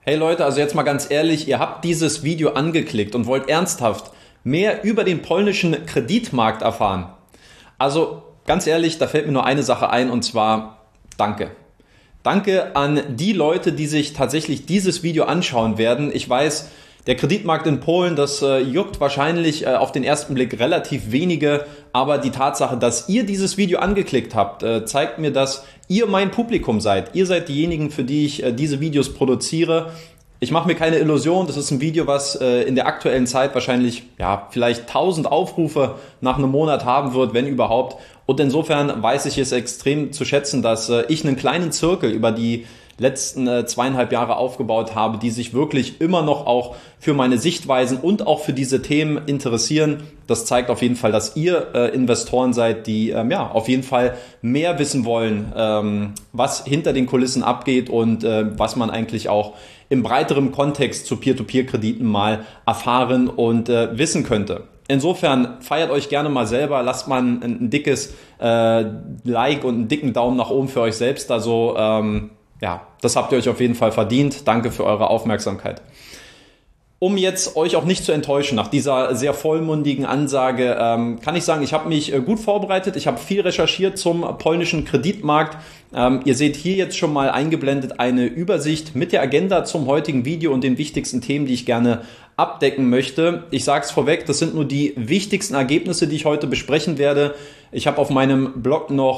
Hey Leute, also jetzt mal ganz ehrlich, ihr habt dieses Video angeklickt und wollt ernsthaft mehr über den polnischen Kreditmarkt erfahren. Also ganz ehrlich, da fällt mir nur eine Sache ein und zwar danke. Danke an die Leute, die sich tatsächlich dieses Video anschauen werden. Ich weiß, der Kreditmarkt in Polen, das juckt wahrscheinlich auf den ersten Blick relativ wenige, aber die Tatsache, dass ihr dieses Video angeklickt habt, zeigt mir, dass ihr mein Publikum seid. Ihr seid diejenigen, für die ich diese Videos produziere. Ich mache mir keine Illusion, das ist ein Video, was in der aktuellen Zeit wahrscheinlich vielleicht 1000 Aufrufe nach einem Monat haben wird, wenn überhaupt. Und insofern weiß ich es extrem zu schätzen, dass ich einen kleinen Zirkel über die letzten 2,5 Jahre aufgebaut habe, die sich wirklich immer noch auch für meine Sichtweisen und auch für diese Themen interessieren. Das zeigt auf jeden Fall, dass ihr Investoren seid, die auf jeden Fall mehr wissen wollen, was hinter den Kulissen abgeht und was man eigentlich auch im breiteren Kontext zu Peer-to-Peer-Krediten mal erfahren und wissen könnte. Insofern feiert euch gerne mal selber, lasst mal ein dickes Like und einen dicken Daumen nach oben für euch selbst. Also das habt ihr euch auf jeden Fall verdient. Danke für eure Aufmerksamkeit. Um jetzt euch auch nicht zu enttäuschen, nach dieser sehr vollmundigen Ansage, kann ich sagen, ich habe mich gut vorbereitet. Ich habe viel recherchiert zum polnischen Kreditmarkt. Ihr seht hier jetzt schon mal eingeblendet eine Übersicht mit der Agenda zum heutigen Video und den wichtigsten Themen, die ich gerne abdecken möchte. Ich sage es vorweg, das sind nur die wichtigsten Ergebnisse, die ich heute besprechen werde. Ich habe auf meinem Blog noch,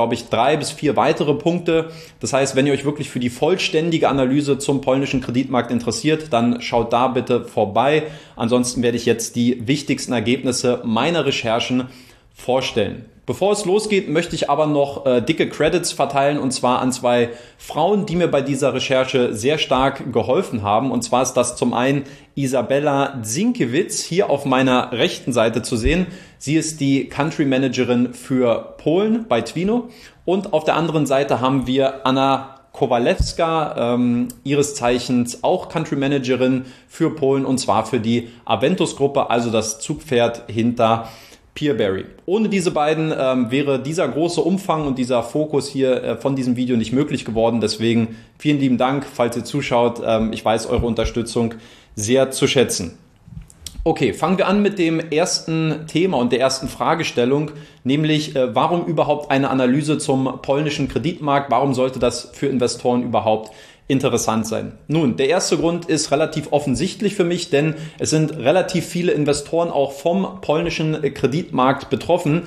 3 bis 4 weitere Punkte. Das heißt, wenn ihr euch wirklich für die vollständige Analyse zum polnischen Kreditmarkt interessiert, dann schaut da bitte vorbei. Ansonsten werde ich jetzt die wichtigsten Ergebnisse meiner Recherchen vorstellen. Bevor es losgeht, möchte ich aber noch dicke Credits verteilen und zwar an 2 Frauen, die mir bei dieser Recherche sehr stark geholfen haben. Und zwar ist das zum einen Isabella Zinkiewicz, hier auf meiner rechten Seite zu sehen. Sie ist die Country Managerin für Polen bei Twino. Und auf der anderen Seite haben wir Anna Kowalewska, ihres Zeichens auch Country Managerin für Polen und zwar für die Aventus-Gruppe, also das Zugpferd hinter Peerberry. Ohne diese beiden wäre dieser große Umfang und dieser Fokus hier von diesem Video nicht möglich geworden. Deswegen vielen lieben Dank, falls ihr zuschaut. Ich weiß eure Unterstützung sehr zu schätzen. Okay, fangen wir an mit dem ersten Thema und der ersten Fragestellung, nämlich warum überhaupt eine Analyse zum polnischen Kreditmarkt? Warum sollte das für Investoren überhaupt interessant sein? Nun, der erste Grund ist relativ offensichtlich für mich, denn es sind relativ viele Investoren auch vom polnischen Kreditmarkt betroffen,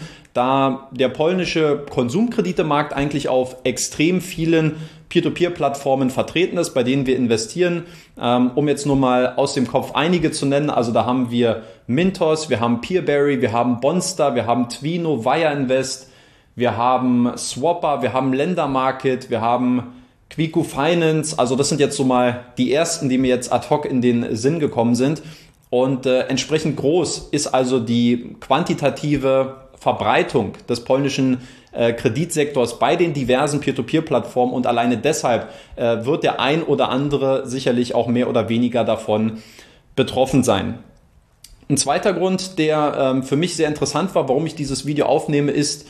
da der polnische Konsumkreditemarkt eigentlich auf extrem vielen Peer-to-Peer-Plattformen vertreten ist, bei denen wir investieren. Um jetzt nur mal aus dem Kopf einige zu nennen, also da haben wir Mintos, wir haben Peerberry, wir haben Bonster, wir haben Twino, Wire Invest, wir haben Swapper, wir haben Ländermarket, wir haben Quico Finance, also das sind jetzt so mal die ersten, die mir jetzt ad hoc in den Sinn gekommen sind. Und entsprechend groß ist also die quantitative Verbreitung des polnischen Kreditsektors bei den diversen Peer-to-Peer-Plattformen und alleine deshalb wird der ein oder andere sicherlich auch mehr oder weniger davon betroffen sein. Ein zweiter Grund, der für mich sehr interessant war, warum ich dieses Video aufnehme, ist,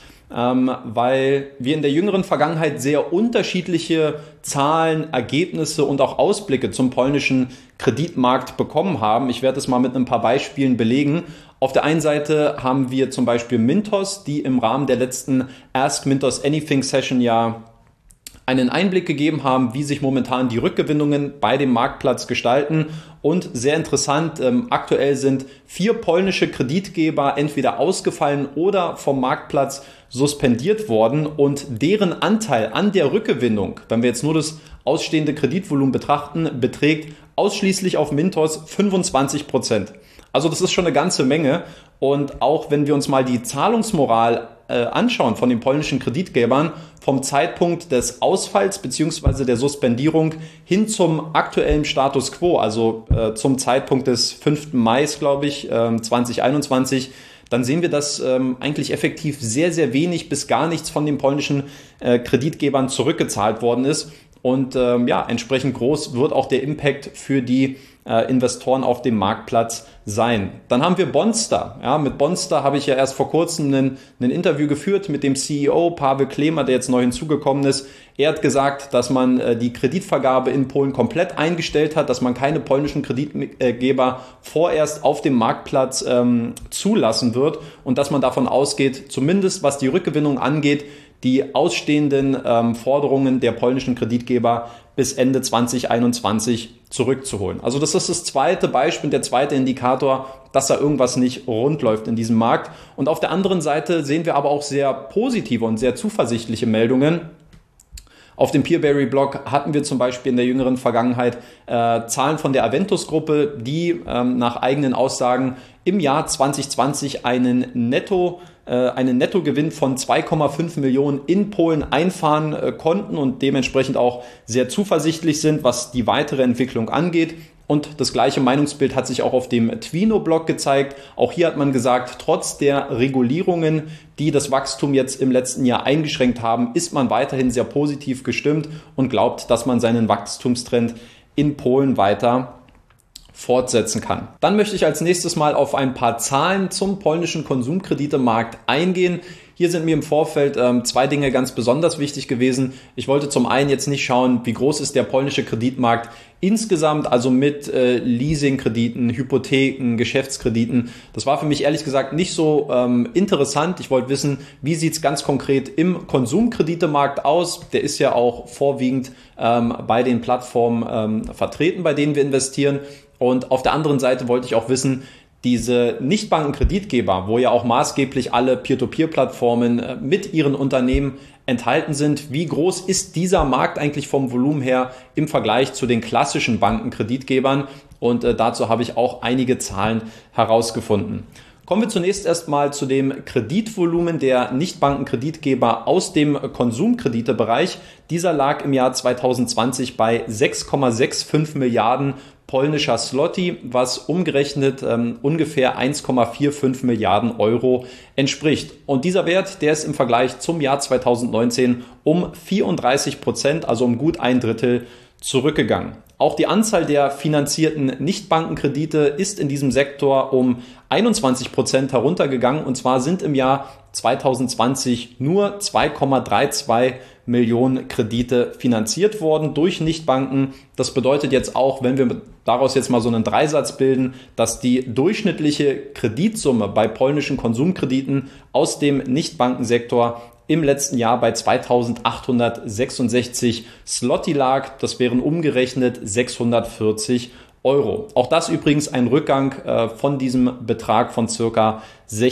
weil wir in der jüngeren Vergangenheit sehr unterschiedliche Zahlen, Ergebnisse und auch Ausblicke zum polnischen Kreditmarkt bekommen haben. Ich werde es mal mit ein paar Beispielen belegen. Auf der einen Seite haben wir zum Beispiel Mintos, die im Rahmen der letzten Ask Mintos Anything Session einen Einblick gegeben haben, wie sich momentan die Rückgewinnungen bei dem Marktplatz gestalten. Und sehr interessant, aktuell sind 4 polnische Kreditgeber entweder ausgefallen oder vom Marktplatz suspendiert worden und deren Anteil an der Rückgewinnung, wenn wir jetzt nur das ausstehende Kreditvolumen betrachten, beträgt ausschließlich auf Mintos 25%. Also das ist schon eine ganze Menge und auch wenn wir uns mal die Zahlungsmoral anschauen von den polnischen Kreditgebern vom Zeitpunkt des Ausfalls bzw. der Suspendierung hin zum aktuellen Status quo, also zum Zeitpunkt des 5. Mai, glaube ich, 2021, dann sehen wir, dass eigentlich effektiv sehr, sehr wenig bis gar nichts von den polnischen Kreditgebern zurückgezahlt worden ist. Und entsprechend groß wird auch der Impact für die Investoren auf dem Marktplatz sein. Dann haben wir Bonster. Ja, mit Bonster habe ich ja erst vor kurzem ein Interview geführt mit dem CEO Paweł Klemer, der jetzt neu hinzugekommen ist. Er hat gesagt, dass man die Kreditvergabe in Polen komplett eingestellt hat, dass man keine polnischen Kreditgeber vorerst auf dem Marktplatz zulassen wird und dass man davon ausgeht, zumindest was die Rückgewinnung angeht, die ausstehenden Forderungen der polnischen Kreditgeber bis Ende 2021 zurückzuholen. Also das ist das zweite Beispiel, der zweite Indikator, dass da irgendwas nicht rund läuft in diesem Markt. Und auf der anderen Seite sehen wir aber auch sehr positive und sehr zuversichtliche Meldungen. Auf dem Peerberry-Blog hatten wir zum Beispiel in der jüngeren Vergangenheit Zahlen von der Aventus-Gruppe, die nach eigenen Aussagen im Jahr 2020 einen Nettogewinn von 2,5 Millionen in Polen einfahren konnten und dementsprechend auch sehr zuversichtlich sind, was die weitere Entwicklung angeht. Und das gleiche Meinungsbild hat sich auch auf dem Twino-Blog gezeigt. Auch hier hat man gesagt, trotz der Regulierungen, die das Wachstum jetzt im letzten Jahr eingeschränkt haben, ist man weiterhin sehr positiv gestimmt und glaubt, dass man seinen Wachstumstrend in Polen weiter fortsetzen kann. Dann möchte ich als nächstes mal auf ein paar Zahlen zum polnischen Konsumkreditemarkt eingehen. Hier sind mir im Vorfeld zwei Dinge ganz besonders wichtig gewesen. Ich wollte zum einen jetzt nicht schauen, wie groß ist der polnische Kreditmarkt insgesamt, also mit Leasingkrediten, Hypotheken, Geschäftskrediten. Das war für mich ehrlich gesagt nicht so interessant. Ich wollte wissen, wie sieht es ganz konkret im Konsumkreditemarkt aus. Der ist ja auch vorwiegend bei den Plattformen vertreten, bei denen wir investieren. Und auf der anderen Seite wollte ich auch wissen, diese Nichtbankenkreditgeber, wo ja auch maßgeblich alle Peer-to-Peer-Plattformen mit ihren Unternehmen enthalten sind, wie groß ist dieser Markt eigentlich vom Volumen her im Vergleich zu den klassischen Bankenkreditgebern? Und dazu habe ich auch einige Zahlen herausgefunden. Kommen wir zunächst erstmal zu dem Kreditvolumen der Nichtbankenkreditgeber aus dem Konsumkreditebereich. Dieser lag im Jahr 2020 bei 6,65 Milliarden polnischer Zloty, was umgerechnet ungefähr 1,45 Milliarden Euro entspricht. Und dieser Wert, der ist im Vergleich zum Jahr 2019 um 34%, also um gut ein Drittel zurückgegangen. Auch die Anzahl der finanzierten Nichtbankenkredite ist in diesem Sektor um 21% heruntergegangen. Und zwar sind im Jahr 2020 nur 2,32 Millionen Kredite finanziert worden durch Nichtbanken. Das bedeutet jetzt auch, wenn wir daraus jetzt mal so einen Dreisatz bilden, dass die durchschnittliche Kreditsumme bei polnischen Konsumkrediten aus dem Nichtbankensektor im letzten Jahr bei 2.866 Zloty lag. Das wären umgerechnet 640 Euro. Auch das übrigens ein Rückgang von diesem Betrag von circa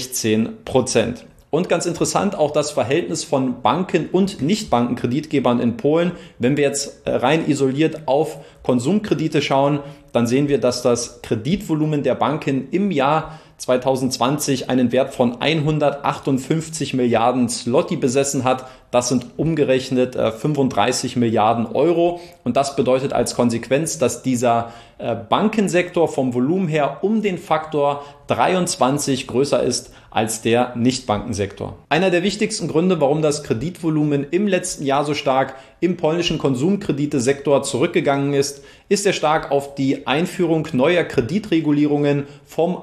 16%. Und ganz interessant auch das Verhältnis von Banken und Nichtbankenkreditgebern in Polen. Wenn wir jetzt rein isoliert auf Konsumkredite schauen, dann sehen wir, dass das Kreditvolumen der Banken im Jahr 2020 einen Wert von 158 Milliarden Zloty besessen hat. Das sind umgerechnet 35 Milliarden Euro. Und das bedeutet als Konsequenz, dass dieser Bankensektor vom Volumen her um den Faktor 23 größer ist als der Nichtbankensektor. Einer der wichtigsten Gründe, warum das Kreditvolumen im letzten Jahr so stark im polnischen Konsumkreditesektor zurückgegangen ist, ist sehr stark auf die Einführung neuer Kreditregulierungen vom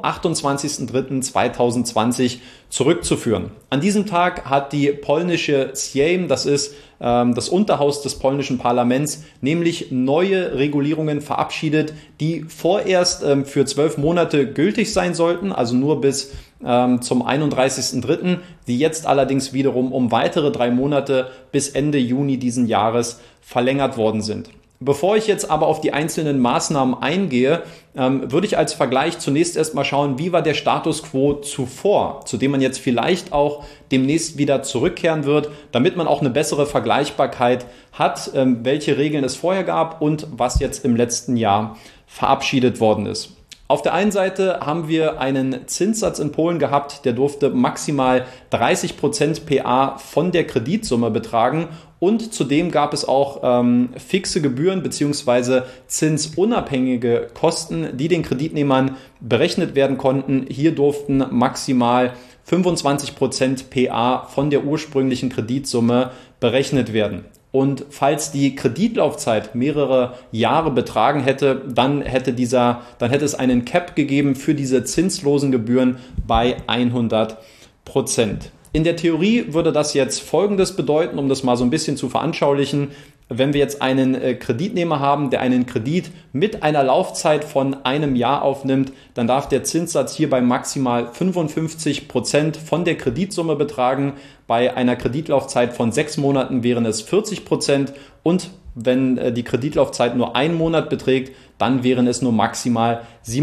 28.03.2020 zurückzuführen. An diesem Tag hat die polnische Sejm, das ist das Unterhaus des polnischen Parlaments, nämlich neue Regulierungen verabschiedet, die vorerst für 12 Monate gültig sein sollten, also nur bis zum 31.03., die jetzt allerdings wiederum um weitere 3 Monate bis Ende Juni diesen Jahres verlängert worden sind. Bevor ich jetzt aber auf die einzelnen Maßnahmen eingehe, würde ich als Vergleich zunächst erstmal schauen, wie war der Status quo zuvor, zu dem man jetzt vielleicht auch demnächst wieder zurückkehren wird, damit man auch eine bessere Vergleichbarkeit hat, welche Regeln es vorher gab und was jetzt im letzten Jahr verabschiedet worden ist. Auf der einen Seite haben wir einen Zinssatz in Polen gehabt, der durfte maximal 30% PA von der Kreditsumme betragen und zudem gab es auch fixe Gebühren bzw. zinsunabhängige Kosten, die den Kreditnehmern berechnet werden konnten. Hier durften maximal 25% PA von der ursprünglichen Kreditsumme berechnet werden. Und falls die Kreditlaufzeit mehrere Jahre betragen hätte, dann hätte es einen Cap gegeben für diese zinslosen Gebühren bei 100%. In der Theorie würde das jetzt Folgendes bedeuten, um das mal so ein bisschen zu veranschaulichen. Wenn wir jetzt einen Kreditnehmer haben, der einen Kredit mit einer Laufzeit von einem Jahr aufnimmt, dann darf der Zinssatz hierbei maximal 55% von der Kreditsumme betragen. Bei einer Kreditlaufzeit von 6 Monaten wären es 40% und wenn die Kreditlaufzeit nur 1 Monat beträgt, dann wären es nur maximal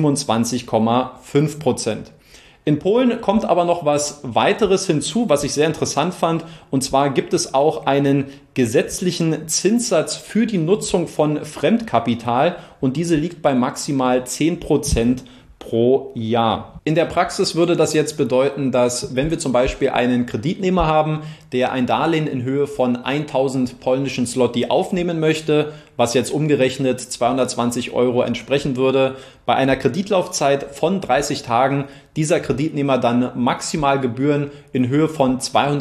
27,5%. In Polen kommt aber noch was weiteres hinzu, was ich sehr interessant fand. Und zwar gibt es auch einen gesetzlichen Zinssatz für die Nutzung von Fremdkapital und diese liegt bei maximal 10% pro Jahr. In der Praxis würde das jetzt bedeuten, dass wenn wir zum Beispiel einen Kreditnehmer haben, der ein Darlehen in Höhe von 1000 polnischen Zloty aufnehmen möchte, was jetzt umgerechnet 220 € entsprechen würde, bei einer Kreditlaufzeit von 30 Tagen dieser Kreditnehmer dann maximal Gebühren in Höhe von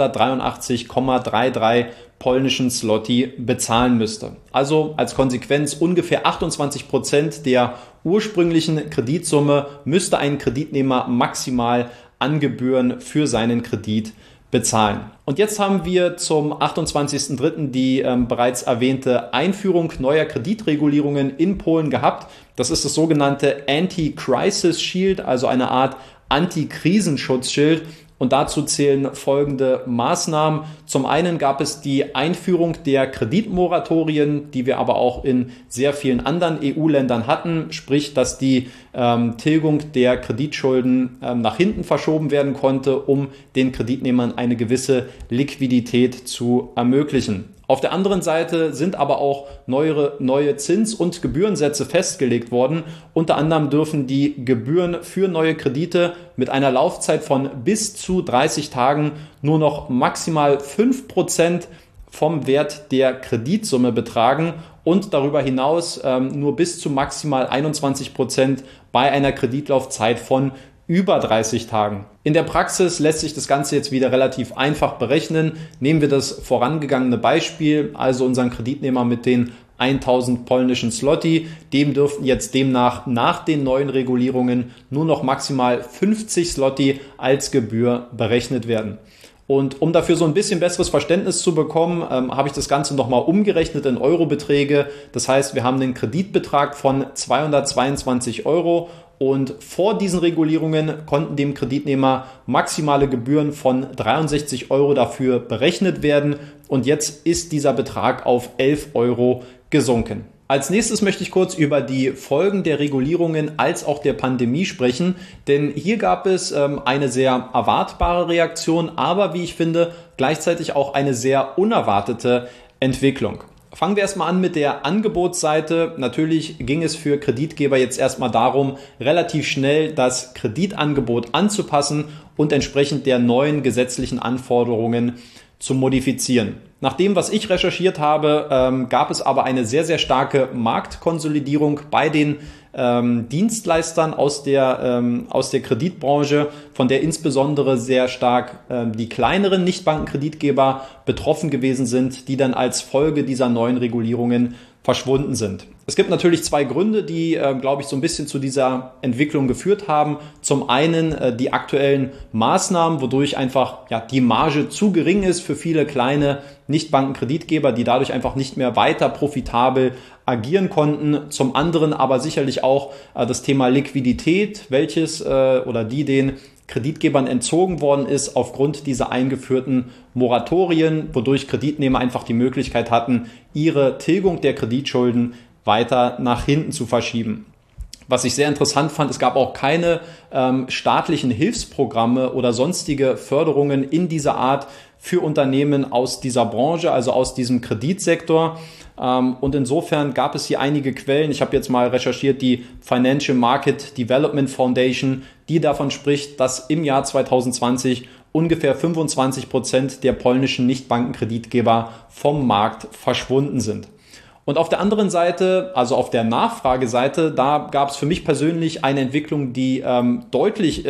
283,33 polnischen Zloty bezahlen müsste. Also als Konsequenz ungefähr 28% der ursprünglichen Kreditsumme müsste ein Kreditnehmer maximal an Gebühren für seinen Kredit bezahlen. Und jetzt haben wir zum 28.03. die bereits erwähnte Einführung neuer Kreditregulierungen in Polen gehabt. Das ist das sogenannte Anti-Crisis Shield, also eine Art Anti-Krisenschutzschild. Und dazu zählen folgende Maßnahmen. Zum einen gab es die Einführung der Kreditmoratorien, die wir aber auch in sehr vielen anderen EU-Ländern hatten, sprich, dass die Tilgung der Kreditschulden nach hinten verschoben werden konnte, um den Kreditnehmern eine gewisse Liquidität zu ermöglichen. Auf der anderen Seite sind aber auch neue Zins- und Gebührensätze festgelegt worden. Unter anderem dürfen die Gebühren für neue Kredite mit einer Laufzeit von bis zu 30 Tagen nur noch maximal 5% vom Wert der Kreditsumme betragen und darüber hinaus nur bis zu maximal 21% bei einer Kreditlaufzeit von über 30 Tagen. In der Praxis lässt sich das Ganze jetzt wieder relativ einfach berechnen. Nehmen wir das vorangegangene Beispiel, also unseren Kreditnehmer mit den 1000 polnischen Zloty. Dem dürften jetzt demnach nach den neuen Regulierungen nur noch maximal 50 Zloty als Gebühr berechnet werden. Und um dafür so ein bisschen besseres Verständnis zu bekommen, habe ich das Ganze nochmal umgerechnet in Eurobeträge. Das heißt, wir haben einen Kreditbetrag von 222 € und vor diesen Regulierungen konnten dem Kreditnehmer maximale Gebühren von 63 € dafür berechnet werden. Und jetzt ist dieser Betrag auf 11 € gesunken. Als nächstes möchte ich kurz über die Folgen der Regulierungen als auch der Pandemie sprechen, denn hier gab es eine sehr erwartbare Reaktion, aber wie ich finde, gleichzeitig auch eine sehr unerwartete Entwicklung. Fangen wir erstmal an mit der Angebotsseite. Natürlich ging es für Kreditgeber jetzt erstmal darum, relativ schnell das Kreditangebot anzupassen und entsprechend der neuen gesetzlichen Anforderungen zu modifizieren. Nach dem, was ich recherchiert habe, gab es aber eine sehr, sehr starke Marktkonsolidierung bei den Dienstleistern aus der Kreditbranche, von der insbesondere sehr stark die kleineren Nichtbankenkreditgeber betroffen gewesen sind, die dann als Folge dieser neuen Regulierungen verschwunden sind. Es gibt natürlich zwei Gründe, die, glaube ich, so ein bisschen zu dieser Entwicklung geführt haben. Zum einen die aktuellen Maßnahmen, wodurch einfach die Marge zu gering ist für viele kleine Nichtbankenkreditgeber, die dadurch einfach nicht mehr weiter profitabel agieren konnten. Zum anderen aber sicherlich auch das Thema Liquidität, welches oder die den Kreditgebern entzogen worden ist aufgrund dieser eingeführten Moratorien, wodurch Kreditnehmer einfach die Möglichkeit hatten, ihre Tilgung der Kreditschulden weiter nach hinten zu verschieben. Was ich sehr interessant fand, es gab auch keine staatlichen Hilfsprogramme oder sonstige Förderungen in dieser Art für Unternehmen aus dieser Branche, also aus diesem Kreditsektor. Und insofern gab es hier einige Quellen. Ich habe jetzt mal recherchiert, die Financial Market Development Foundation, die davon spricht, dass im Jahr 2020 ungefähr 25% der polnischen Nichtbankenkreditgeber vom Markt verschwunden sind. Und auf der anderen Seite, also auf der Nachfrageseite, da gab es für mich persönlich eine Entwicklung, die deutlich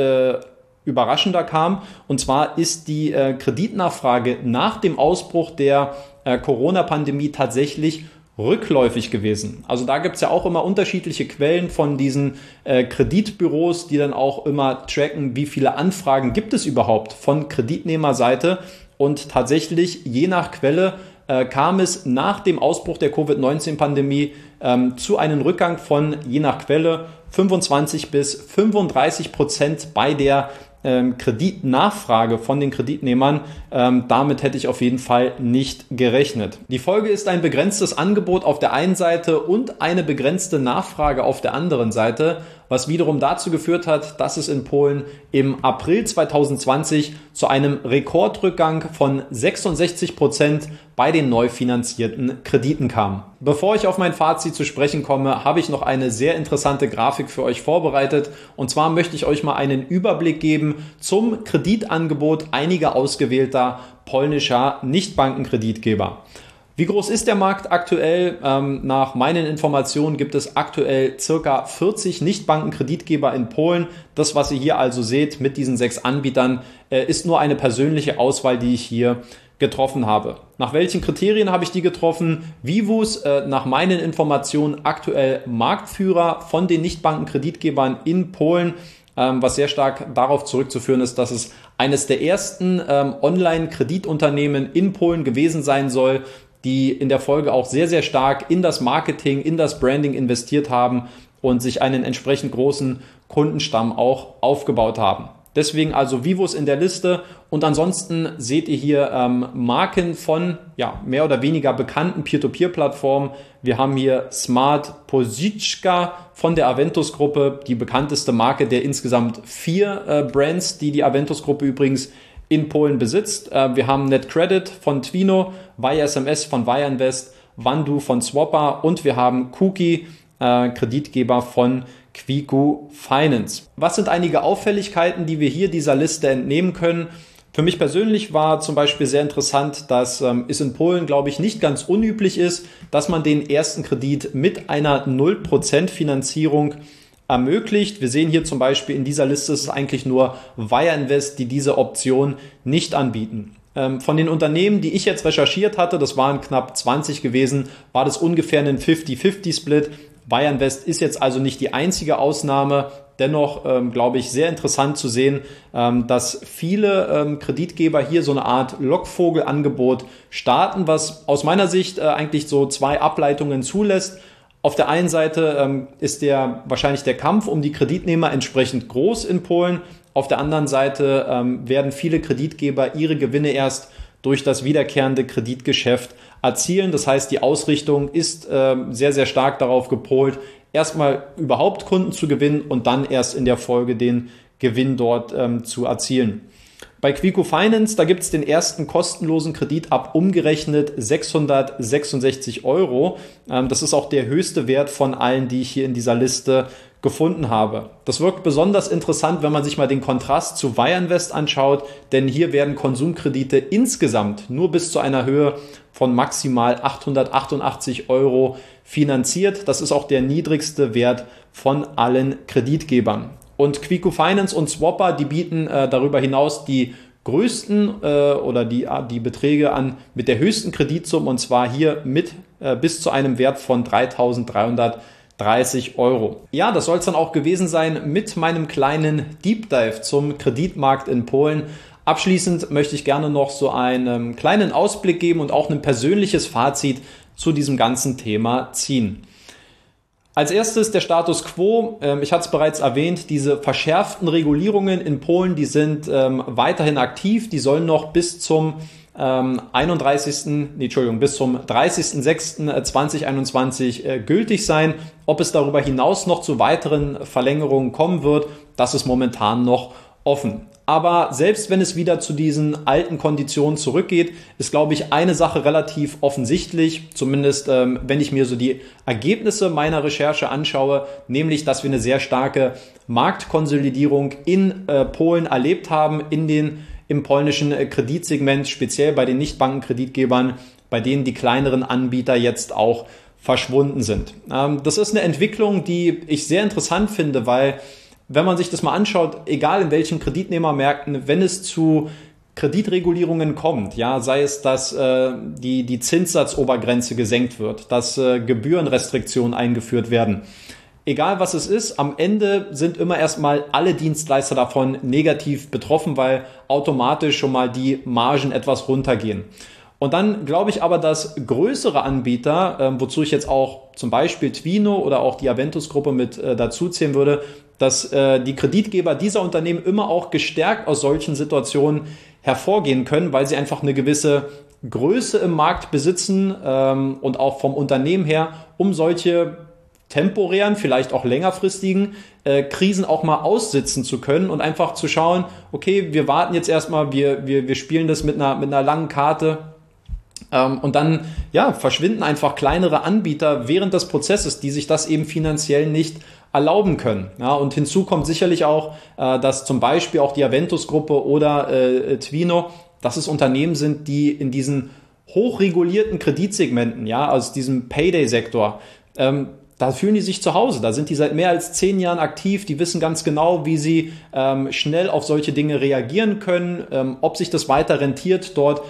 überraschender kam. Und zwar ist die Kreditnachfrage nach dem Ausbruch der Corona-Pandemie tatsächlich rückläufig gewesen. Also da gibt es ja auch immer unterschiedliche Quellen von diesen Kreditbüros, die dann auch immer tracken, wie viele Anfragen gibt es überhaupt von Kreditnehmerseite. Und tatsächlich, je nach Quelle, kam es nach dem Ausbruch der Covid-19-Pandemie zu einem Rückgang von, je nach Quelle, 25-35% bei der Kreditnachfrage von den Kreditnehmern. Damit hätte ich auf jeden Fall nicht gerechnet. Die Folge ist ein begrenztes Angebot auf der einen Seite und eine begrenzte Nachfrage auf der anderen Seite, was wiederum dazu geführt hat, dass es in Polen im April 2020 zu einem Rekordrückgang von 66% bei den neu finanzierten Krediten kam. Bevor ich auf mein Fazit zu sprechen komme, habe ich noch eine sehr interessante Grafik für euch vorbereitet. Und zwar möchte ich euch mal einen Überblick geben zum Kreditangebot einiger ausgewählter polnischer Nichtbankenkreditgeber. Wie groß ist der Markt aktuell? Nach meinen Informationen gibt es aktuell circa 40 Nichtbankenkreditgeber in Polen. Das, was ihr hier also seht mit diesen 6 Anbietern, ist nur eine persönliche Auswahl, die ich hier getroffen habe. Nach welchen Kriterien habe ich die getroffen? Vivus, nach meinen Informationen aktuell Marktführer von den Nichtbankenkreditgebern in Polen, was sehr stark darauf zurückzuführen ist, dass es eines der ersten Online-Kreditunternehmen in Polen gewesen sein soll, die in der Folge auch sehr, sehr stark in das Marketing, in das Branding investiert haben und sich einen entsprechend großen Kundenstamm auch aufgebaut haben. Deswegen also Vivus in der Liste und ansonsten seht ihr hier Marken von mehr oder weniger bekannten Peer-to-Peer-Plattformen. Wir haben hier Smart Pożyczka von der Aventus-Gruppe, die bekannteste Marke der insgesamt 4 Brands, die Aventus-Gruppe übrigens in Polen besitzt. Wir haben NetCredit von Twino, Via SMS von Via Invest, Wandu von Swappa und wir haben Kuki, Kreditgeber von Quiku Finance. Was sind einige Auffälligkeiten, die wir hier dieser Liste entnehmen können? Für mich persönlich war zum Beispiel sehr interessant, dass es in Polen, glaube ich, nicht ganz unüblich ist, dass man den ersten Kredit mit einer 0% Finanzierung ermöglicht. Wir sehen hier zum Beispiel in dieser Liste, ist es eigentlich nur Via Invest, die diese Option nicht anbieten. Von den Unternehmen, die ich jetzt recherchiert hatte, das waren knapp 20 gewesen, war das ungefähr ein 50-50-Split. Via Invest ist jetzt also nicht die einzige Ausnahme. Dennoch glaube ich sehr interessant zu sehen, dass viele Kreditgeber hier so eine Art Lockvogelangebot starten, was aus meiner Sicht eigentlich so 2 Ableitungen zulässt. Auf der einen Seite ist wahrscheinlich der Kampf um die Kreditnehmer entsprechend groß in Polen. Auf der anderen Seite werden viele Kreditgeber ihre Gewinne erst durch das wiederkehrende Kreditgeschäft erzielen. Das heißt, die Ausrichtung ist sehr, sehr stark darauf gepolt, erstmal überhaupt Kunden zu gewinnen und dann erst in der Folge den Gewinn dort zu erzielen. Bei Quiku Finance, da gibt es den ersten kostenlosen Kredit ab umgerechnet 666 €. Das ist auch der höchste Wert von allen, die ich hier in dieser Liste gefunden habe. Das wirkt besonders interessant, wenn man sich mal den Kontrast zu Via Invest anschaut, denn hier werden Konsumkredite insgesamt nur bis zu einer Höhe von maximal 888 € finanziert. Das ist auch der niedrigste Wert von allen Kreditgebern. Und Quiku Finance und Swappa, die bieten darüber hinaus die größten oder die Beträge an mit der höchsten Kreditsumme und zwar hier mit bis zu einem Wert von 3.330 €. Ja, das soll es dann auch gewesen sein mit meinem kleinen Deep Dive zum Kreditmarkt in Polen. Abschließend möchte ich gerne noch so einen kleinen Ausblick geben und auch ein persönliches Fazit zu diesem ganzen Thema ziehen. Als erstes der Status quo. Ich hatte es bereits erwähnt, diese verschärften Regulierungen in Polen, die sind weiterhin aktiv. Die sollen noch bis zum 30.06.2021 gültig sein. Ob es darüber hinaus noch zu weiteren Verlängerungen kommen wird, das ist momentan noch offen. Aber selbst wenn es wieder zu diesen alten Konditionen zurückgeht, ist, glaube ich, eine Sache relativ offensichtlich, zumindest wenn ich mir so die Ergebnisse meiner Recherche anschaue, nämlich, dass wir eine sehr starke Marktkonsolidierung in Polen erlebt haben, im polnischen Kreditsegment, speziell bei den Nichtbankenkreditgebern, bei denen die kleineren Anbieter jetzt auch verschwunden sind. Das ist eine Entwicklung, die ich sehr interessant finde, weil wenn man sich das mal anschaut, egal in welchen Kreditnehmermärkten, wenn es zu Kreditregulierungen kommt, ja, sei es, dass die Zinssatzobergrenze gesenkt wird, dass Gebührenrestriktionen eingeführt werden. Egal was es ist, am Ende sind immer erstmal alle Dienstleister davon negativ betroffen, weil automatisch schon mal die Margen etwas runtergehen. Und dann glaube ich aber, dass größere Anbieter, wozu ich jetzt auch zum Beispiel Twino oder auch die Aventus-Gruppe mit dazu zählen würde, dass die Kreditgeber dieser Unternehmen immer auch gestärkt aus solchen Situationen hervorgehen können, weil sie einfach eine gewisse Größe im Markt besitzen und auch vom Unternehmen her, um solche temporären, vielleicht auch längerfristigen Krisen auch mal aussitzen zu können und einfach zu schauen, okay, wir warten jetzt erstmal, wir spielen das mit einer langen Karte. Und dann verschwinden einfach kleinere Anbieter während des Prozesses, die sich das eben finanziell nicht erlauben können. Ja, und hinzu kommt sicherlich auch, dass zum Beispiel auch die Aventus-Gruppe oder Twino, dass es Unternehmen sind, die in diesen hochregulierten Kreditsegmenten, ja, aus diesem Payday-Sektor, da fühlen die sich zu Hause. Da sind die seit mehr als 10 Jahren aktiv. Die wissen ganz genau, wie sie schnell auf solche Dinge reagieren können, ob sich das weiter rentiert, dort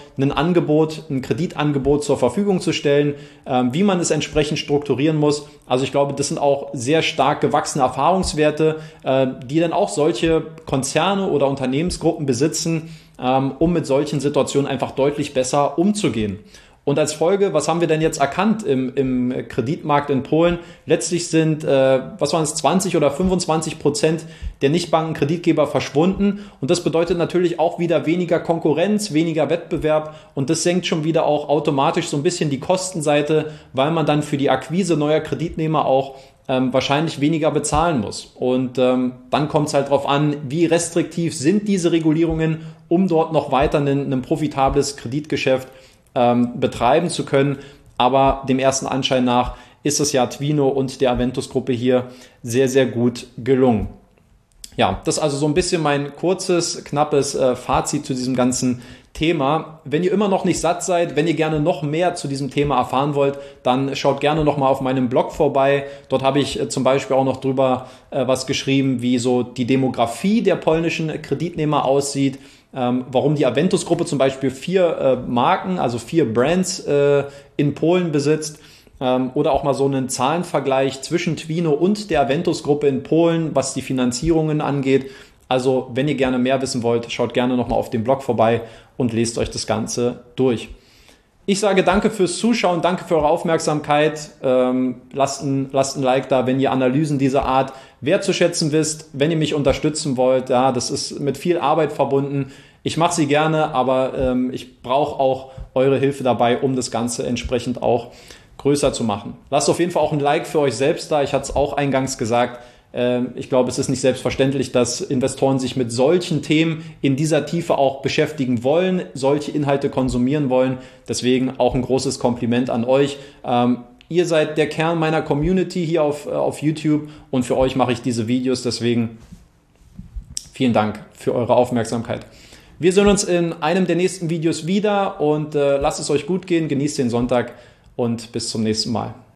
ein Kreditangebot zur Verfügung zu stellen, wie man es entsprechend strukturieren muss. Also ich glaube, das sind auch sehr stark gewachsene Erfahrungswerte, die dann auch solche Konzerne oder Unternehmensgruppen besitzen, um mit solchen Situationen einfach deutlich besser umzugehen. Und als Folge, was haben wir denn jetzt erkannt im Kreditmarkt in Polen? Letztlich sind, 20 oder 25% der Nichtbankenkreditgeber verschwunden. Und das bedeutet natürlich auch wieder weniger Konkurrenz, weniger Wettbewerb. Und das senkt schon wieder auch automatisch so ein bisschen die Kostenseite, weil man dann für die Akquise neuer Kreditnehmer auch wahrscheinlich weniger bezahlen muss. Und dann kommt es halt darauf an, wie restriktiv sind diese Regulierungen, um dort noch weiter ein profitables Kreditgeschäft betreiben zu können. Aber dem ersten Anschein nach ist es ja Twino und der Aventus-Gruppe hier sehr, sehr gut gelungen. Ja, das ist also so ein bisschen mein kurzes, knappes Fazit zu diesem ganzen Thema. Wenn ihr immer noch nicht satt seid, wenn ihr gerne noch mehr zu diesem Thema erfahren wollt, dann schaut gerne noch mal auf meinem Blog vorbei. Dort habe ich zum Beispiel auch noch drüber was geschrieben, wie so die Demografie der polnischen Kreditnehmer aussieht, warum die Aventus-Gruppe zum Beispiel 4 Marken, also 4 Brands in Polen besitzt, oder auch mal so einen Zahlenvergleich zwischen Twino und der Aventus-Gruppe in Polen, was die Finanzierungen angeht. Also wenn ihr gerne mehr wissen wollt, schaut gerne nochmal auf dem Blog vorbei und lest euch das Ganze durch. Ich sage danke fürs Zuschauen, danke für eure Aufmerksamkeit. Lasst ein Like da, wenn ihr Analysen dieser Art wertzuschätzen wisst, wenn ihr mich unterstützen wollt. Ja, das ist mit viel Arbeit verbunden. Ich mache sie gerne, aber ich brauche auch eure Hilfe dabei, um das Ganze entsprechend auch größer zu machen. Lasst auf jeden Fall auch ein Like für euch selbst da. Ich hatte es auch eingangs gesagt. Ich glaube, es ist nicht selbstverständlich, dass Investoren sich mit solchen Themen in dieser Tiefe auch beschäftigen wollen, solche Inhalte konsumieren wollen. Deswegen auch ein großes Kompliment an euch. Ihr seid der Kern meiner Community hier auf YouTube und für euch mache ich diese Videos. Deswegen vielen Dank für eure Aufmerksamkeit. Wir sehen uns in einem der nächsten Videos wieder und lasst es euch gut gehen, genießt den Sonntag und bis zum nächsten Mal.